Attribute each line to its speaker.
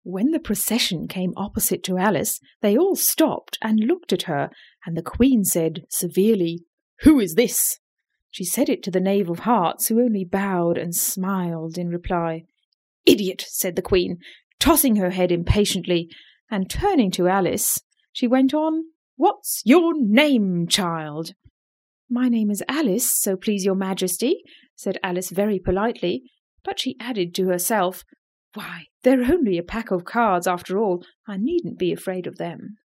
Speaker 1: When the procession came opposite to Alice, they all stopped and looked at her, and the Queen said severely, "Who is this?" She said it to the Knave of Hearts, who only bowed and smiled in reply. "Idiot," said the Queen, tossing her head impatiently, and turning to Alice, she went on, "What's your name, child?" "My name is Alice, so please your Majesty," said Alice very politely, but she added to herself, "Why, they're only a pack of cards after all. I needn't be afraid of them."